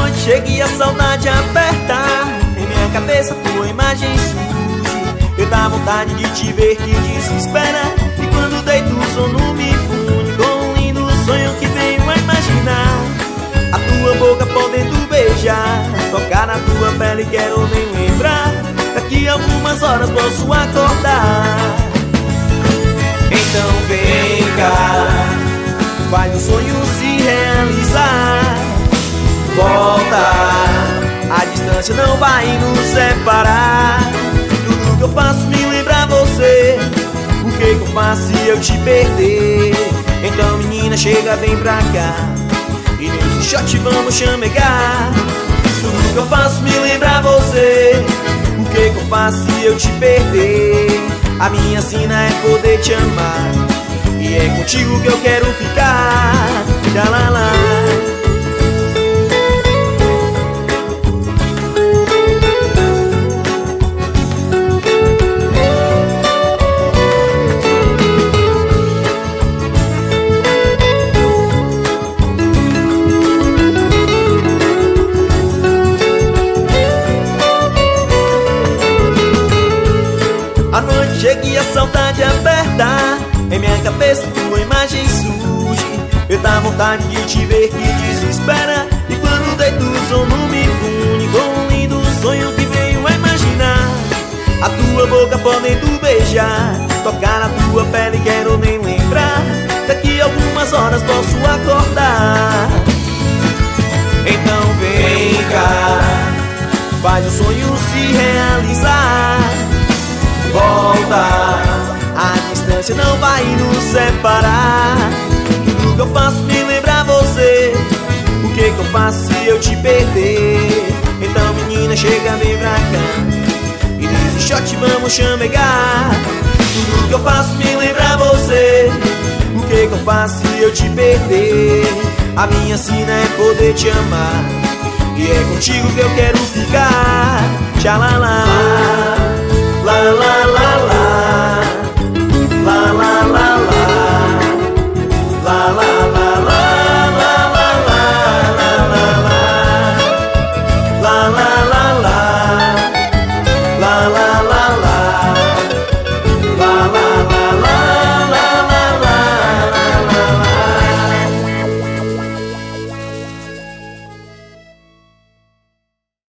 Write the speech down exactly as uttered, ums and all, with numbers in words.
noite chega e a saudade aperta. Em minha cabeça tua imagem surge. Eu dá vontade de te ver que desespera. E quando deito o sono me funde com um lindo sonho que venho a imaginar. A tua boca podendo beijar, tocar na tua pele quero nem lembrar. Daqui a algumas horas posso acordar. Então vem cá, faz o sonho se realizar. Volta, a distância não vai nos separar. Tudo que eu faço me lembra você. O que que eu faço se eu te perder? Então menina chega, vem pra cá e nesse shot vamos chamegar. Tudo que eu faço me lembra você. O que que eu faço se eu te perder? A minha sina é poder te amar e é contigo que eu quero ficar. Tchalala. A noite chega e a saudade aperta. Em minha cabeça tua imagem surge. Eu dá vontade de te ver que desespera. E quando deito o sono me funde com um lindo sonho que venho a imaginar. A tua boca podendo beijar, tocar na tua pele quero nem lembrar. Daqui a algumas horas posso acordar. Então vem cá, faz o sonho se realizar. Volta, a distância não vai nos separar. Tudo que eu faço me lembra você. O que que eu faço se eu te perder? Então menina chega, vem pra cá e nesse shot vamos chamegar. Tudo que eu faço me lembra você. O que que eu faço se eu te perder? A minha sina é poder te amar e é contigo que eu quero ficar. Tchalala.